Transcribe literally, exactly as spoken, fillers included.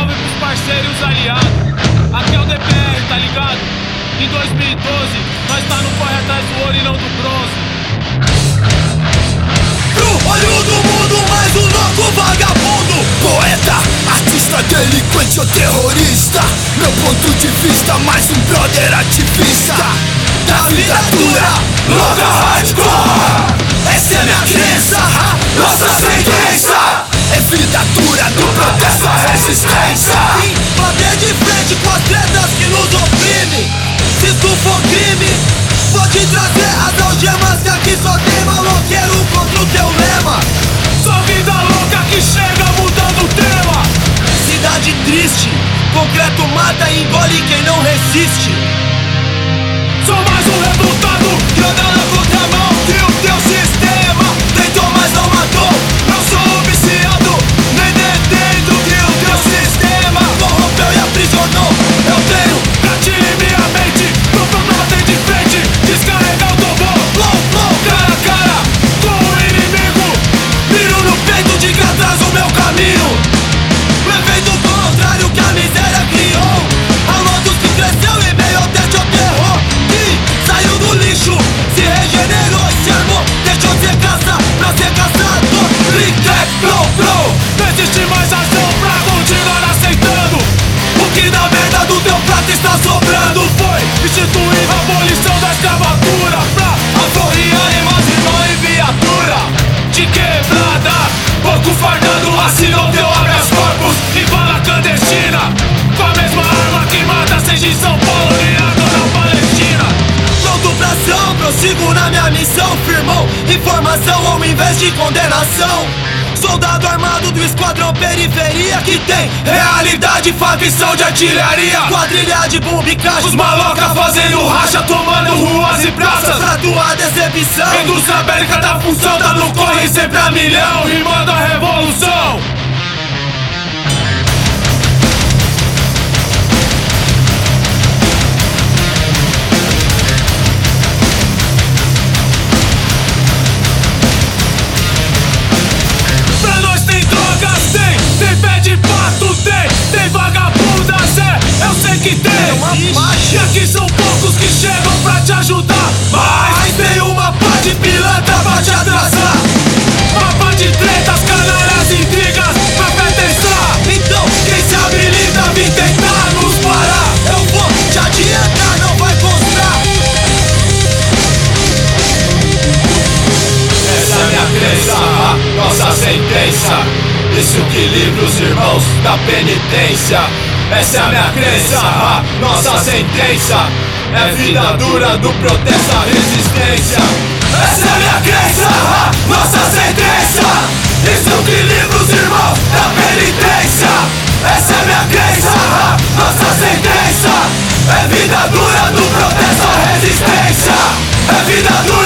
salve pros parceiros e os aliados. Aqui é o D P R, tá ligado? Em dois mil e doze, nós tá no corre atrás do ouro e não do bronze. Pro olho do mundo, mais um louco vagabundo. Poeta, artista, delinquente ou terrorista. Meu ponto de vista, mais um brother ativista da vida dura, louca hardcore. Essa é minha crença, nossa sentença. É vida dura do protesto à resistência. Bater de frente com as tretas que nos oprimem. Se isso for crime, vou te trazer as algemas, que aqui só tem maloqueiro contra o teu lema. Só vida louca que chega mudando o tema. Cidade triste, concreto mata e engole quem não resiste. Sou mais um revoltado que anda na contramão que o teu sistema tentou, mas não matou. Eu sou um viciado, nem detendo que o teu sistema corrompeu e aprisionou. Eu tenho gatilho em minha mente, não tô bater de frente, descarregar o tombou. Flow, flow, cara a cara com o inimigo. Miro no peito de que atrás o meu caminho. Levei do contrário que a miséria criou. Alô dos que cresceu em meio ao teste ao terror. Saiu do lixo, se regenerou, se armou, deixou de ser caça pra ser caçador. Click, clack, flow, flow. Não existe mais ação pra continuar aceitando o que da merda do teu prato está sobrando. Foi instituída a abolição da escravatura pra aforrear irmão em viatura de quebrada, pouco fardado, assinou teu habeas corpus e bala clandestina. Com a mesma arma que mata, seja em São Paulo, Niaga ou na Palestina. Pronto pra ação, prossigo na minha missão. Firmou informação ao invés de condenação. Soldado armado do esquadrão periferia, que tem realidade, facção de artilharia, quadrilha de bomba e caixa, os maloca fazendo racha, tomando ruas e praças pra tua decepção. Indústria bélica da função, tá no corre sempre a milhão, rimando a revolução. E aqui são poucos que chegam pra te ajudar, mas tem uma pá de pilantra pra te atrasar. Mapa de tretas, canalhas, intrigas pra pertençar. Então quem se habilita vem tentar nos parar. Eu vou te adiantar, não vai constar. Essa é minha crença, nossa sentença. Isso que livra os irmãos da penitência. Essa é a minha crença, nossa sentença. É vida dura do protesto à resistência. Essa é a minha crença, nossa sentença. Isso que livra os irmãos da penitência. Essa é a minha crença, nossa sentença. É vida dura do protesto à resistência. É vida dura